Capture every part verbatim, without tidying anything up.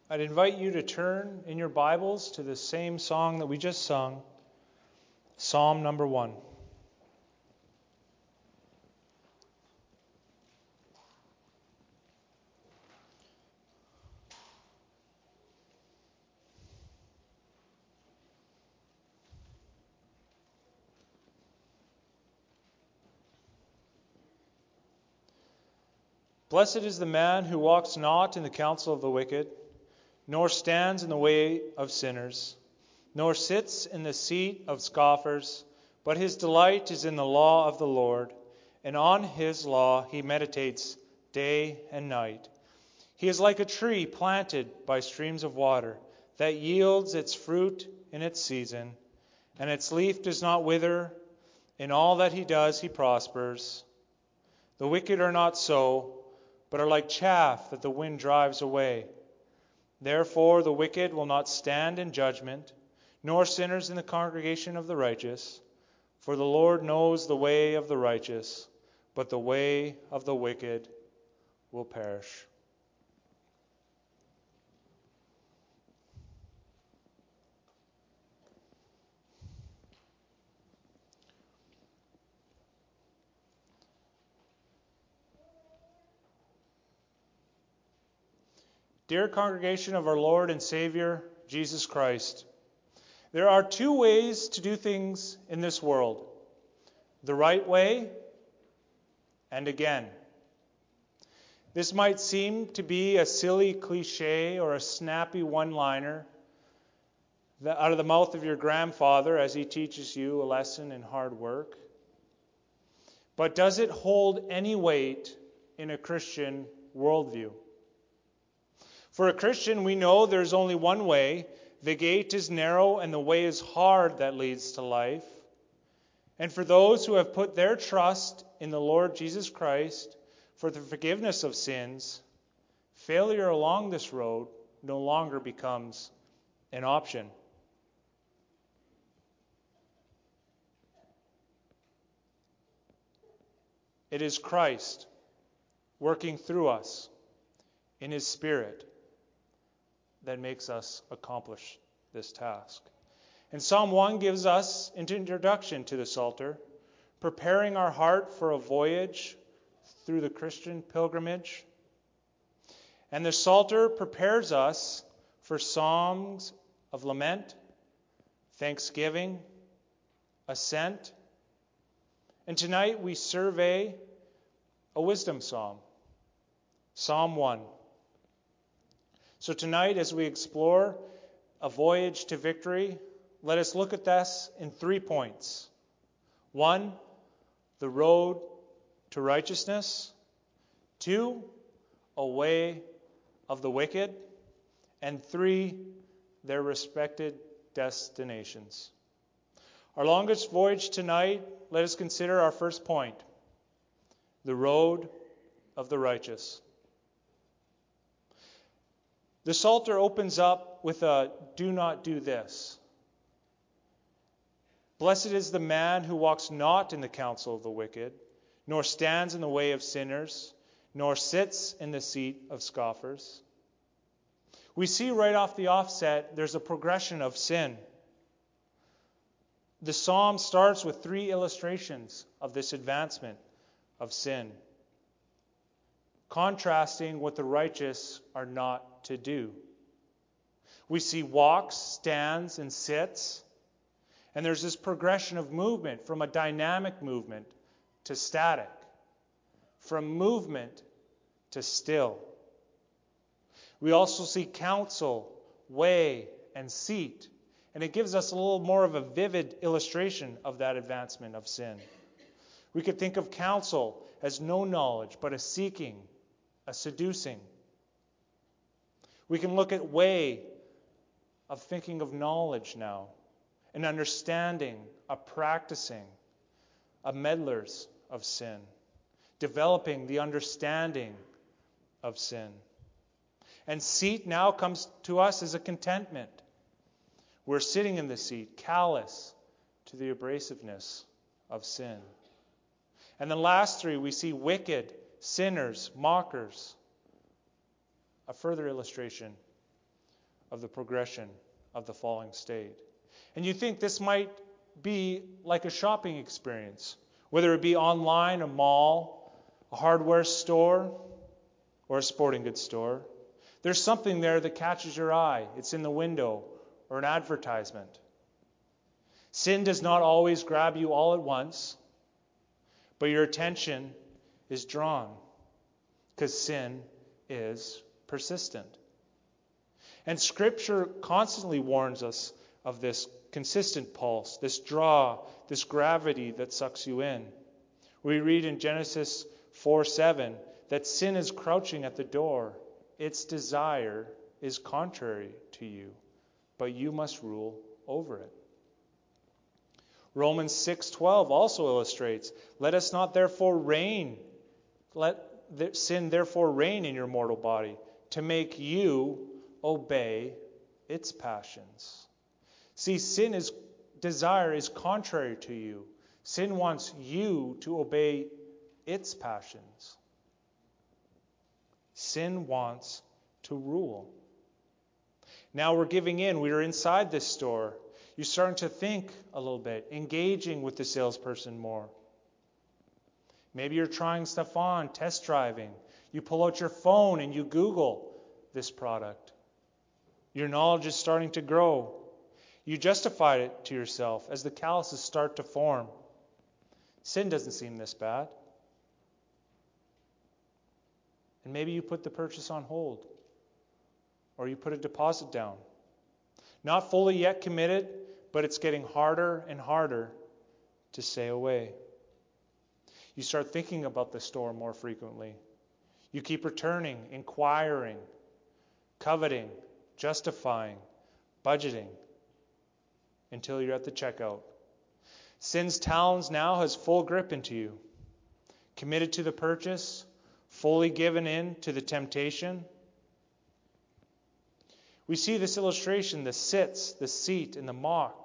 I'd invite you to turn in your Bibles to the same song that we just sung, Psalm number one. Blessed is the man who walks not in the counsel of the wicked, nor stands in the way of sinners, nor sits in the seat of scoffers, but his delight is in the law of the Lord, and on his law he meditates day and night. He is like a tree planted by streams of water, that yields its fruit in its season, and its leaf does not wither. In all that he does he prospers. The wicked are not so, but are like chaff that the wind drives away. Therefore the wicked will not stand in judgment, nor sinners in the congregation of the righteous. For the Lord knows the way of the righteous, but the way of the wicked will perish. Dear congregation of our Lord and Savior, Jesus Christ, there are two ways to do things in this world: the right way and again. This might seem to be a silly cliche or a snappy one-liner out of the mouth of your grandfather as he teaches you a lesson in hard work. But does it hold any weight in a Christian worldview? For a Christian, we know there's only one way. The gate is narrow and the way is hard that leads to life. And for those who have put their trust in the Lord Jesus Christ for the forgiveness of sins, failure along this road no longer becomes an option. It is Christ working through us in His Spirit that makes us accomplish this task. And Psalm one gives us an introduction to the Psalter, preparing our heart for a voyage through the Christian pilgrimage. And the Psalter prepares us for songs of lament, thanksgiving, ascent. And tonight we survey a wisdom psalm, Psalm one. So tonight, as we explore a voyage to victory, let us look at this in three points. One, the road to righteousness. Two, a way of the wicked. And three, their respected destinations. Our longest voyage tonight, let us consider our first point, the road of the righteous. The Psalter opens up with a do not do this. Blessed is the man who walks not in the counsel of the wicked, nor stands in the way of sinners, nor sits in the seat of scoffers. We see right off the offset there's a progression of sin. The psalm starts with three illustrations of this advancement of sin, contrasting what the righteous are not to do. We see walks, stands, and sits, and there's this progression of movement from a dynamic movement to static, from movement to still. We also see counsel, way, and seat, and it gives us a little more of a vivid illustration of that advancement of sin. We could think of counsel as no knowledge, but a seeking, a seducing. We can look at way of thinking of knowledge now, an understanding, a practicing, a meddlers of sin, developing the understanding of sin. And seat now comes to us as a contentment. We're sitting in the seat, callous to the abrasiveness of sin. And the last three, we see wicked, sinners, mockers. A further illustration of the progression of the falling state. And you think this might be like a shopping experience, whether it be online, a mall, a hardware store, or a sporting goods store. There's something there that catches your eye. It's in the window or an advertisement. Sin does not always grab you all at once, but your attention is drawn because sin is persistent. And Scripture constantly warns us of this consistent pulse, this draw, this gravity that sucks you in. We read in Genesis four seven that sin is crouching at the door. Its desire is contrary to you, but you must rule over it. Romans six twelve also illustrates, let us not therefore reign, let sin therefore reign in your mortal body, to make you obey its passions. See, sin is desire is contrary to you. Sin wants you to obey its passions. Sin wants to rule. Now we're giving in. We are inside this store. You're starting to think a little bit, engaging with the salesperson more. Maybe you're trying stuff on, test driving. You pull out your phone and you Google this product. Your knowledge is starting to grow. You justify it to yourself as the calluses start to form. Sin doesn't seem this bad. And maybe you put the purchase on hold, or you put a deposit down. Not fully yet committed, but it's getting harder and harder to stay away. You start thinking about the store more frequently. You keep returning, inquiring, coveting, justifying, budgeting, until you're at the checkout. Sin's talons now has full grip into you. Committed to the purchase, fully given in to the temptation. We see this illustration, the sits, the seat, and the mock,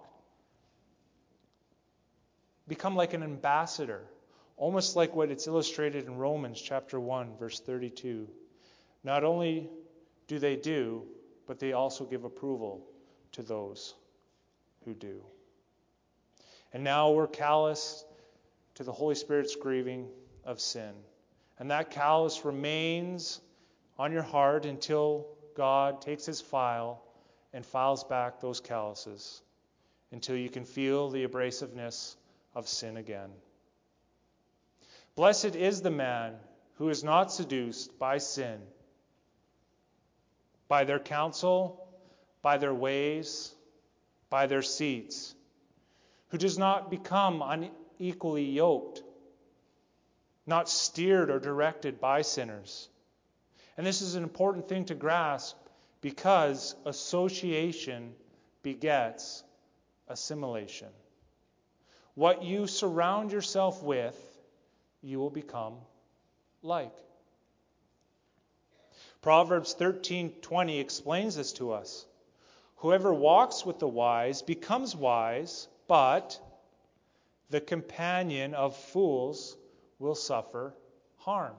become like an ambassador, almost like what it's illustrated in Romans chapter one, verse thirty-two. Not only do they do, but they also give approval to those who do. And now we're callous to the Holy Spirit's grieving of sin. And that callous remains on your heart until God takes his file and files back those calluses, until you can feel the abrasiveness of sin again. Blessed is the man who is not seduced by sin, by their counsel, by their ways, by their seats, who does not become unequally yoked, not steered or directed by sinners. And this is an important thing to grasp, because association begets assimilation. What you surround yourself with, you will become like. Proverbs thirteen twenty explains this to us. Whoever walks with the wise becomes wise, but the companion of fools will suffer harm.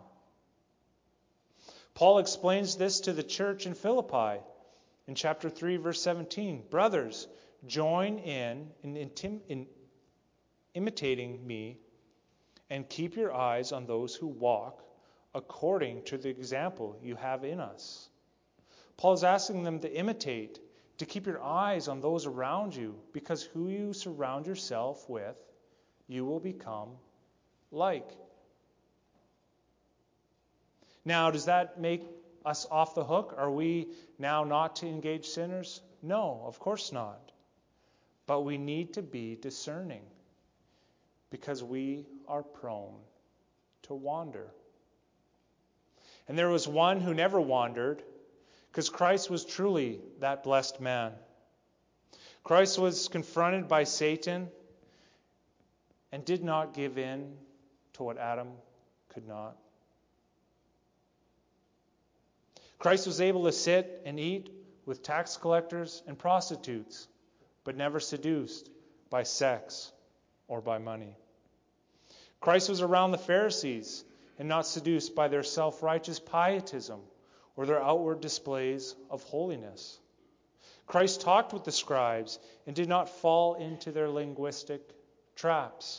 Paul explains this to the church in Philippi in chapter three, verse seventeen. Brothers, join in in, intim- in imitating me, and keep your eyes on those who walk according to the example you have in us. Paul is asking them to imitate, to keep your eyes on those around you, because who you surround yourself with, you will become like. Now, does that make us off the hook? Are we now not to engage sinners? No, of course not. But we need to be discerning, because we are prone to wander. And there was one who never wandered, because Christ was truly that blessed man. Christ was confronted by Satan and did not give in to what Adam could not. Christ was able to sit and eat with tax collectors and prostitutes, but never seduced by sex or by money. Christ was around the Pharisees and not seduced by their self-righteous pietism or their outward displays of holiness. Christ talked with the scribes and did not fall into their linguistic traps.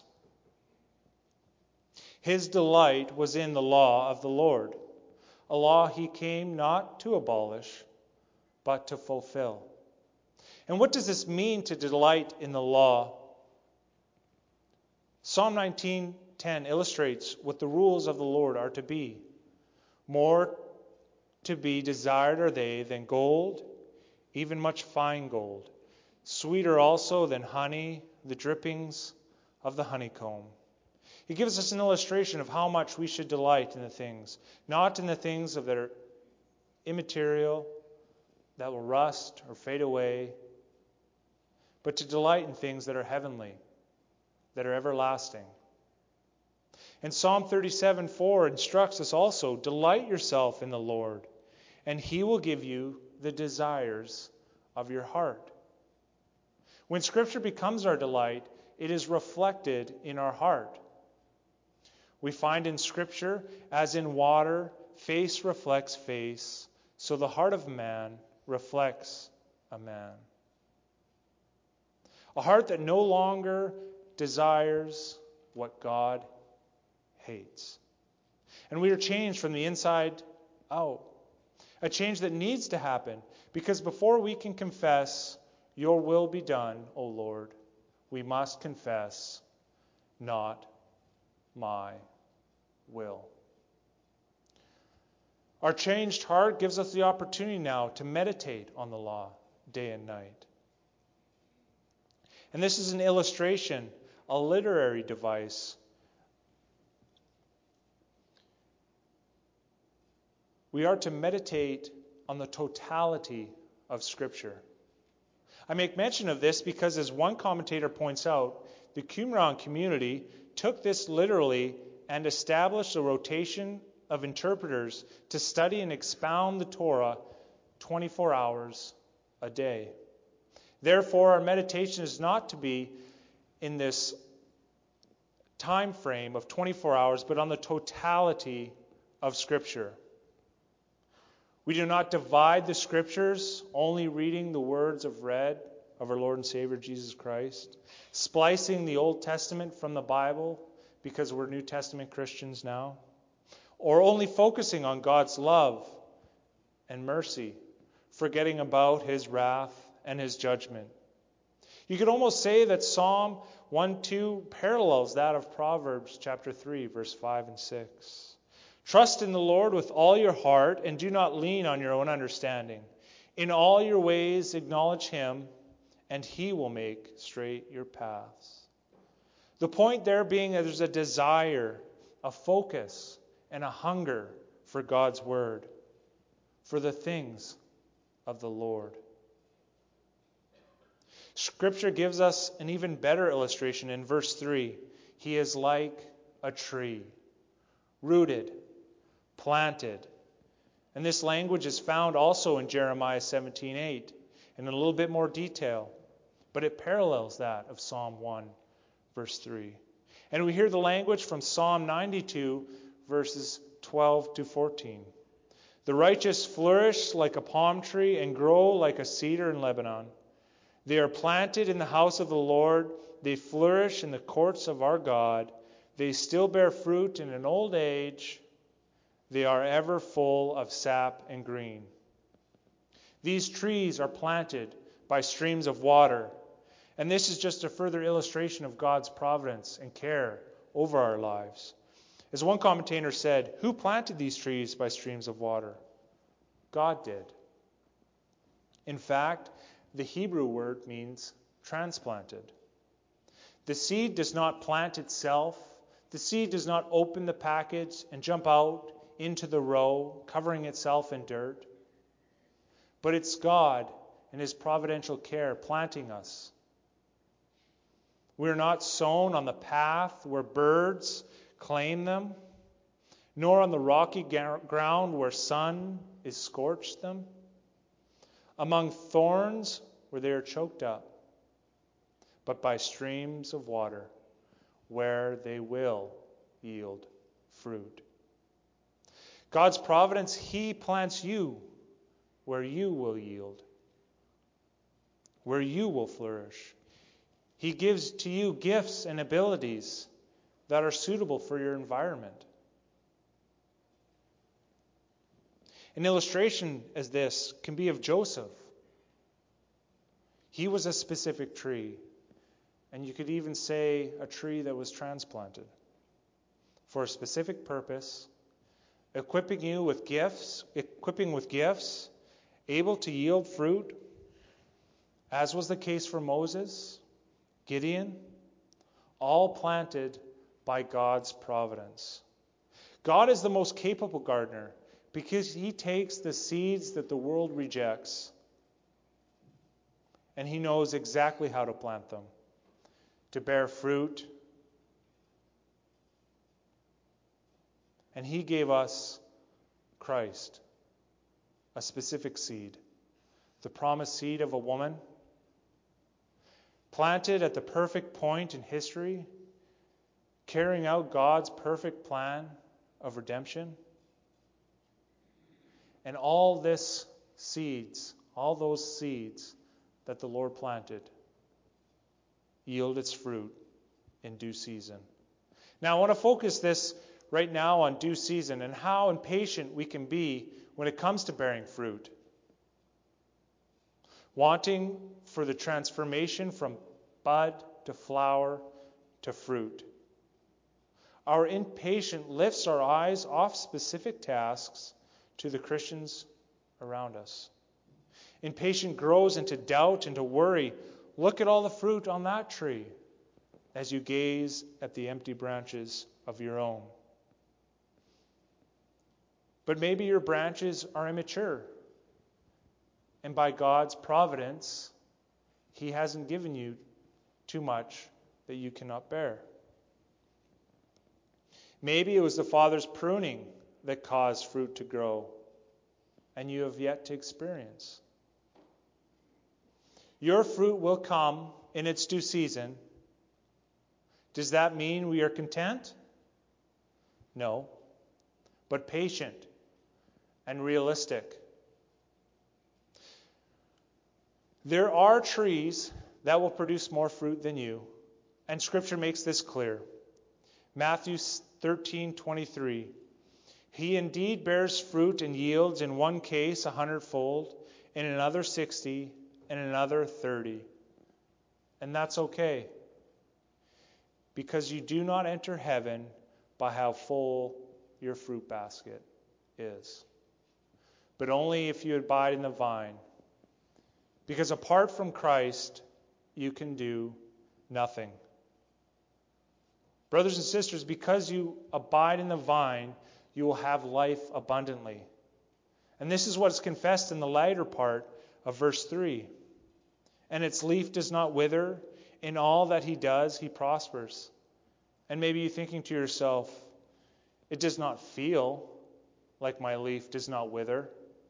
His delight was in the law of the Lord, a law he came not to abolish, but to fulfill. And what does this mean to delight in the law? Psalm nineteen ten illustrates what the rules of the Lord are to be. More to be desired are they than gold, even much fine gold, sweeter also than honey, the drippings of the honeycomb. He gives us an illustration of how much we should delight in the things, not in the things of that are immaterial, that will rust or fade away, but to delight in things that are heavenly, that are everlasting. And Psalm thirty-seven four instructs us also, delight yourself in the Lord, and he will give you the desires of your heart. When Scripture becomes our delight, it is reflected in our heart. We find in Scripture, as in water, face reflects face, so the heart of man reflects a man. A heart that no longer desires what God hates. And we are changed from the inside out. A change that needs to happen, because before we can confess, your will be done, O Lord, we must confess, not my will. Our changed heart gives us the opportunity now to meditate on the law day and night. And this is an illustration, a literary device. We are to meditate on the totality of Scripture. I make mention of this because, as one commentator points out, the Qumran community took this literally and established a rotation of interpreters to study and expound the Torah twenty-four hours a day. Therefore, our meditation is not to be in this time frame of twenty-four hours, but on the totality of Scripture. We do not divide the Scriptures, only reading the words of read of our Lord and Savior Jesus Christ, splicing the Old Testament from the Bible because we're New Testament Christians now, or only focusing on God's love and mercy, forgetting about His wrath and His judgment. You could almost say that Psalm one two parallels that of Proverbs chapter three, verse five and six. Trust in the Lord with all your heart and do not lean on your own understanding. In all your ways acknowledge Him, and He will make straight your paths. The point there being that there's a desire, a focus, and a hunger for God's Word, for the things of the Lord. Scripture gives us an even better illustration in verse three. He is like a tree, rooted, planted. And this language is found also in Jeremiah seventeen eight, in a little bit more detail, but it parallels that of Psalm one, verse three. And we hear the language from Psalm ninety-two, verses twelve to fourteen. The righteous flourish like a palm tree and grow like a cedar in Lebanon. They are planted in the house of the Lord. They flourish in the courts of our God. They still bear fruit in an old age. They are ever full of sap and green. These trees are planted by streams of water. And this is just a further illustration of God's providence and care over our lives. As one commentator said, who planted these trees by streams of water? God did. In fact, the Hebrew word means transplanted. The seed does not plant itself. The seed does not open the package and jump out into the row, covering itself in dirt. But it's God and His providential care planting us. We are not sown on the path where birds claim them, nor on the rocky ground where sun is scorched them, among thorns where they are choked up, but by streams of water where they will yield fruit. God's providence, He plants you where you will yield where you will flourish. He gives to you gifts and abilities that are suitable for your environment. An illustration as this can be of Joseph. He was a specific tree, and you could even say a tree that was transplanted for a specific purpose, equipping you with gifts, equipping with gifts, able to yield fruit, as was the case for Moses, Gideon, all planted by God's providence. God is the most capable gardener because he takes the seeds that the world rejects and he knows exactly how to plant them to bear fruit. And he gave us Christ, a specific seed, the promised seed of a woman, planted at the perfect point in history, carrying out God's perfect plan of redemption. And all this seeds, all those seeds that the Lord planted, yield its fruit in due season. Now I want to focus this right now on due season and how impatient we can be when it comes to bearing fruit. Wanting for the transformation from bud to flower to fruit. Our impatience lifts our eyes off specific tasks to the Christians around us. Impatience grows into doubt, into worry. Look at all the fruit on that tree as you gaze at the empty branches of your own. But maybe your branches are immature. And by God's providence, He hasn't given you too much that you cannot bear. Maybe it was the Father's pruning that caused fruit to grow, and you have yet to experience. Your fruit will come in its due season. Does that mean we are content? No, but patient and realistic. There are trees that will produce more fruit than you, and Scripture makes this clear. Matthew thirteen twenty-three. He indeed bears fruit and yields in one case a hundredfold, in another sixty, and in another thirty. And that's okay, because you do not enter heaven by how full your fruit basket is, but only if you abide in the vine. Because apart from Christ, you can do nothing. Brothers and sisters, because you abide in the vine, you will have life abundantly. And this is what is confessed in the latter part of verse three. And its leaf does not wither. In all that he does, he prospers. And maybe you're thinking to yourself, it does not feel like my leaf does not wither.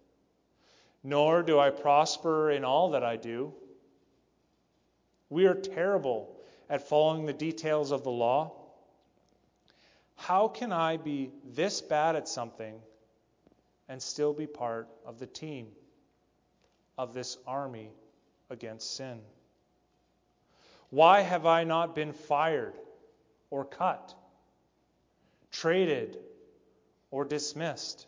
Nor do I prosper in all that I do. We are terrible at following the details of the law. How can I be this bad at something and still be part of the team of this army against sin? Why have I not been fired or cut, traded or dismissed?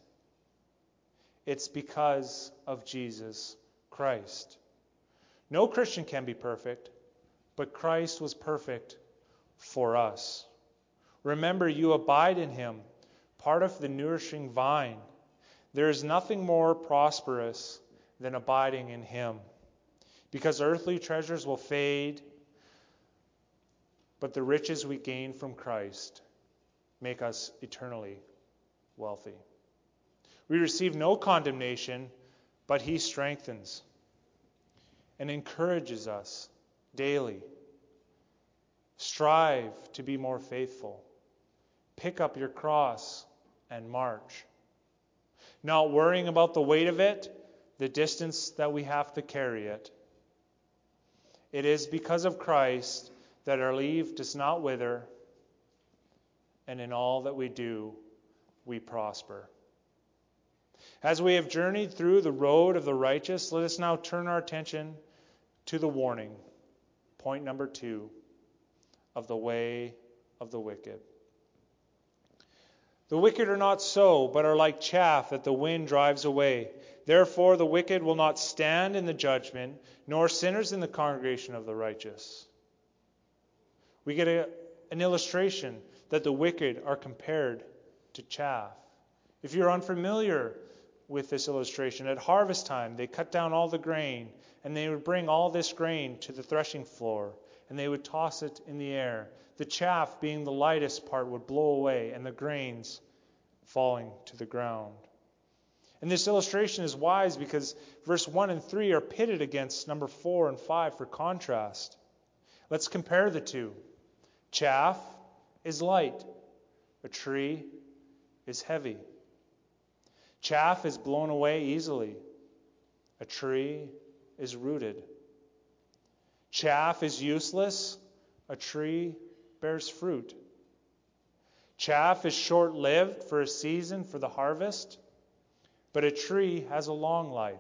It's because of Jesus Christ. No Christian can be perfect, but Christ was perfect for us. Remember, you abide in him, part of the nourishing vine. There is nothing more prosperous than abiding in him, because earthly treasures will fade, but the riches we gain from Christ make us eternally wealthy. We receive no condemnation, but he strengthens and encourages us daily. Strive to be more faithful. Pick up your cross and march. Not worrying about the weight of it, the distance that we have to carry it. It is because of Christ that our leaf does not wither, and in all that we do, we prosper. As we have journeyed through the road of the righteous, let us now turn our attention to the warning, point number two, of the way of the wicked. The wicked are not so, but are like chaff that the wind drives away. Therefore the wicked will not stand in the judgment, nor sinners in the congregation of the righteous. We get a, an illustration that the wicked are compared to chaff. If you're unfamiliar with this illustration, at harvest time they cut down all the grain, and they would bring all this grain to the threshing floor, and they would toss it in the air. The chaff, being the lightest part, would blow away, and the grains falling to the ground. And this illustration is wise because verse one and three are pitted against number four and five for contrast. Let's compare the two. Chaff is light. A tree is heavy. Chaff is blown away easily. A tree is rooted. Chaff is useless. A tree bears fruit. Chaff is short-lived for a season for the harvest, but a tree has a long life.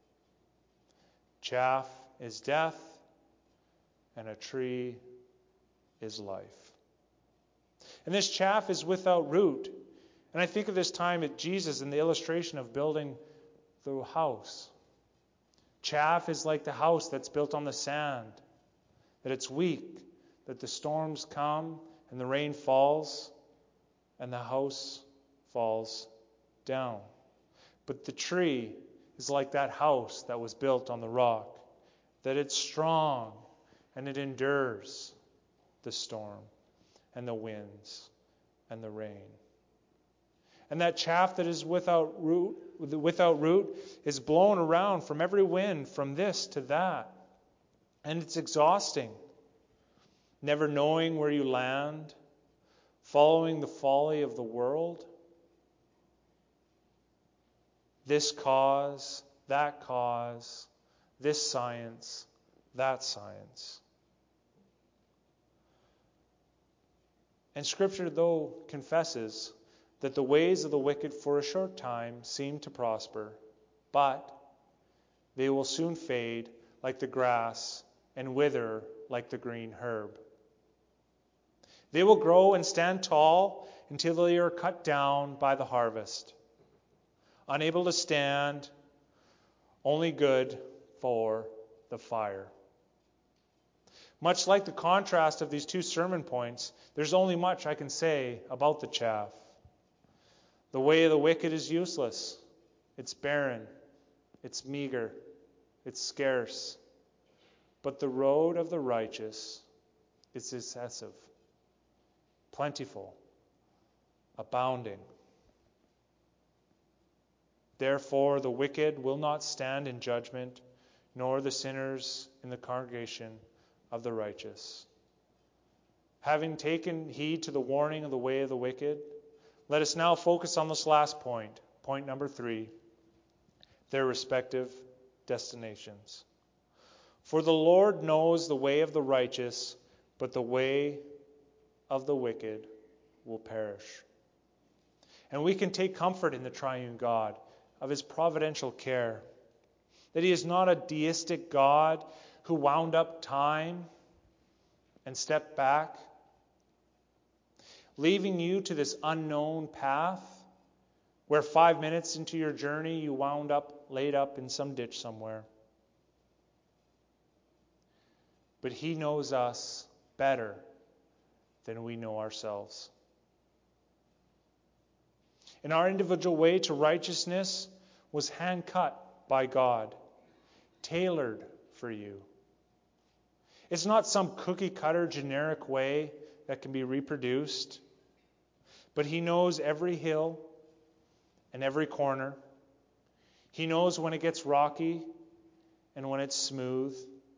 Chaff is death, and a tree is life. And this chaff is without root. And I think of this time at Jesus in the illustration of building the house. Chaff is like the house that's built on the sand, that it's weak, that the storms come and the rain falls and the house falls down. But the tree is like that house that was built on the rock, that it's strong and it endures the storm and the winds and the rain. And that chaff that is without root, without root is blown around from every wind, from this to that. And it's exhausting. Never knowing where you land, following the folly of the world. This cause, that cause, this science, that science. And Scripture, though, confesses that the ways of the wicked for a short time seem to prosper, but they will soon fade like the grass and wither like the green herb. They will grow and stand tall until they are cut down by the harvest, unable to stand, only good for the fire. Much like the contrast of these two sermon points, there's only much I can say about the chaff. The way of the wicked is useless. It's barren. It's meager. It's scarce. But the road of the righteous is excessive, plentiful, abounding. Therefore, the wicked will not stand in judgment, nor the sinners in the congregation of the righteous. Having taken heed to the warning of the way of the wicked, let us now focus on this last point, point number three, their respective destinations. For the Lord knows the way of the righteous, but the way of the wicked will perish. And we can take comfort in the triune God, of his providential care, that he is not a deistic God who wound up time and stepped back, leaving you to this unknown path where five minutes into your journey you wound up laid up in some ditch somewhere. But he knows us better than we know ourselves. And our individual way to righteousness was hand-cut by God, tailored for you. It's not some cookie-cutter generic way that can be reproduced, but he knows every hill and every corner. He knows when it gets rocky and when it's smooth.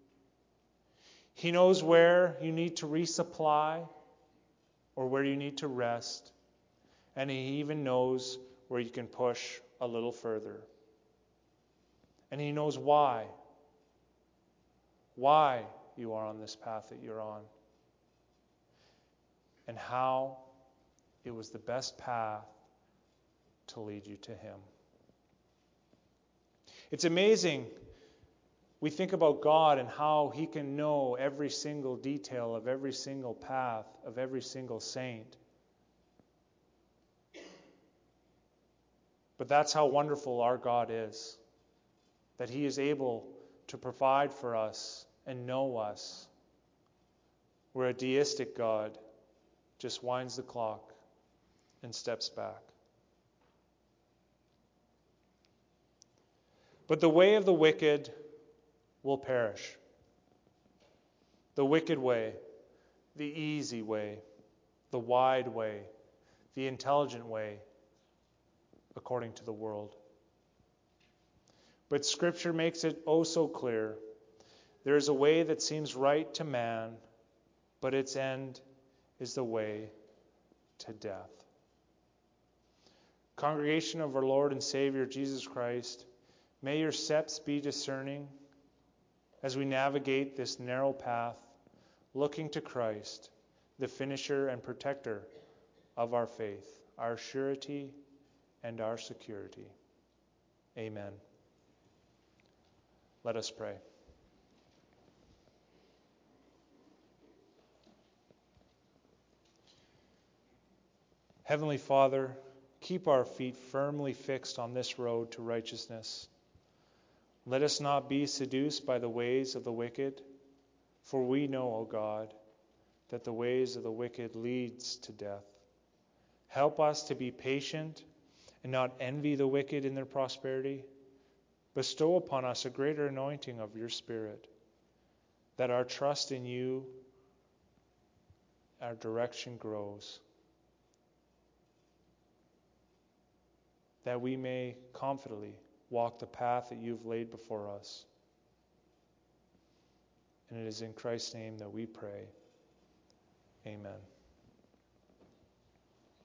He knows where you need to resupply or where you need to rest. And he even knows where you can push a little further. And he knows why. Why you are on this path that you're on. And how it was the best path to lead you to him. It's amazing We think about God and how he can know every single detail of every single path of every single saint. But that's how wonderful our God is, that he is able to provide for us and know us, where a deistic God just winds the clock and steps back. But the way of the wicked will perish. The wicked way, the easy way, the wide way, the intelligent way, according to the world. But Scripture makes it oh so clear. There is a way that seems right to man, but its end is the way to death. Congregation of our Lord and Savior Jesus Christ, may your steps be discerning as we navigate this narrow path, looking to Christ, the finisher and protector of our faith, our surety and our security. Amen. Let us pray. Heavenly Father, keep our feet firmly fixed on this road to righteousness. Let us not be seduced by the ways of the wicked, for we know, O God, that the ways of the wicked leads to death. Help us to be patient and not envy the wicked in their prosperity. Bestow upon us a greater anointing of your Spirit, that our trust in you, our direction grows, that we may confidently walk the path that you've laid before us. And it is in Christ's name that we pray. Amen.